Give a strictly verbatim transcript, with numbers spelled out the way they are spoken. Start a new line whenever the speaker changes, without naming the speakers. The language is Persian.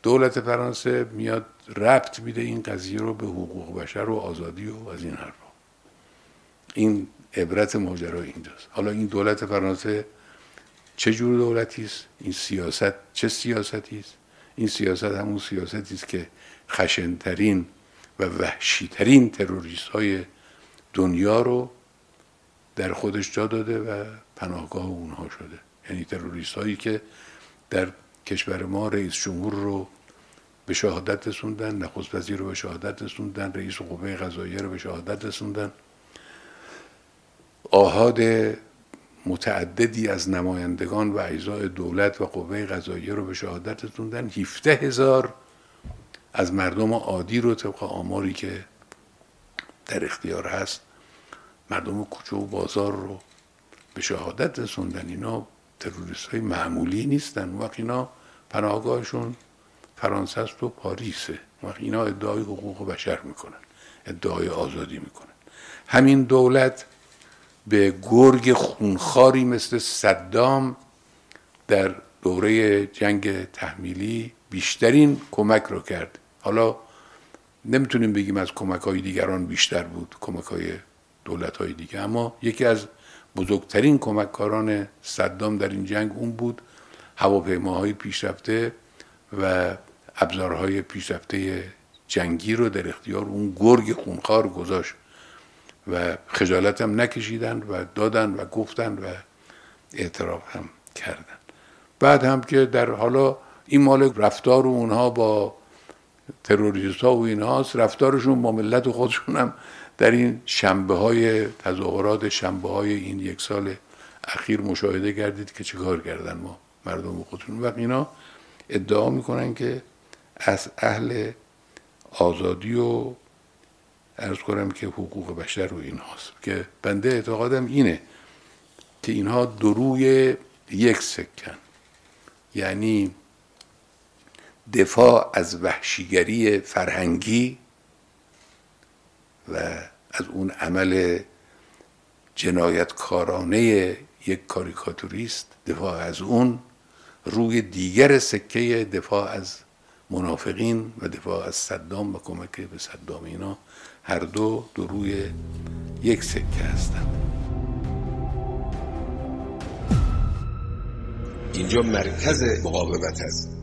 دولت فرانسه میاد ربط میده این قضیه رو به حقوق بشر و آزادی و از این حرفا. این عبرت ماجرا اینجاست. حالا این دولت فرانسه چه جور دولتی است؟ این سیاست چه سیاستی است؟ این سیاست همون سیاستی است که خشنترین و وحشیترین تروریست های دنیا رو در خودش جا داده و پناهگاه اونها شده. یعنی تروریست هایی که در کشور ما رئیس جمهور رو به شهادت رسوندن، نخست وزیر رو به شهادت رسوندن، رئیس قوه قضاییه رو به شهادت رسوندن، آحاد متعددی از نمایندگان و اعضای دولت و قوه قضاییه رو به شهادت رسوندن، هفده هزار از مردم عادی رو طبق آماری که در اختیار هست، مردم کوچه و بازار رو به شهادت رسوندن. اینا تروریست های معمولی نیستن. وقت اینا پناهگاهشون فرانسه است و پاریسه. وقت اینا ادعای حقوق بشر میکنن، ادعای آزادی میکنن. همین دولت به گرگ خونخواری مثل صدام در دوره جنگ تحمیلی بیشترین کمک رو کرد. حالا نمیتونیم بگیم از کمک‌های دیگران بیشتر بود، کمک‌های دولت‌های دیگه، اما یکی از بزرگترین کمککاران صدام در این جنگ اون بود. هواپیماهای پیشرفته و ابزارهای پیشرفته جنگی رو در اختیار اون گرگ خونخوار گذاشت و خجالت هم نکشیدن و دادن و گفتن و اعتراف هم کردن. بعد هم که در حالا این مال رفتار اونها با تروریست ها و اینهاست، رفتارشون با ملت خودشون هم در این شنبه های تظاهرات شنبه های این یک سال اخیر مشاهده کردید که چه کار کردن ما مردم خودشون. وقت اینا ادعا میکنن که از اهل آزادی و عرض کنم که حقوق بشر رو اینهاست، که بنده اعتقادم اینه که اینها دو روی یک سکن. یعنی دفاع از وحشیگری فرهنگی و از اون عمل جنایتکارانه یک کاریکاتوریست، دفاع از اون، روی دیگر سکه دفاع از منافقین و دفاع از صدام و کمک به صدام. اینا هر دو دو روی یک سکه هستند.
اینجا مرکز مقاومت است.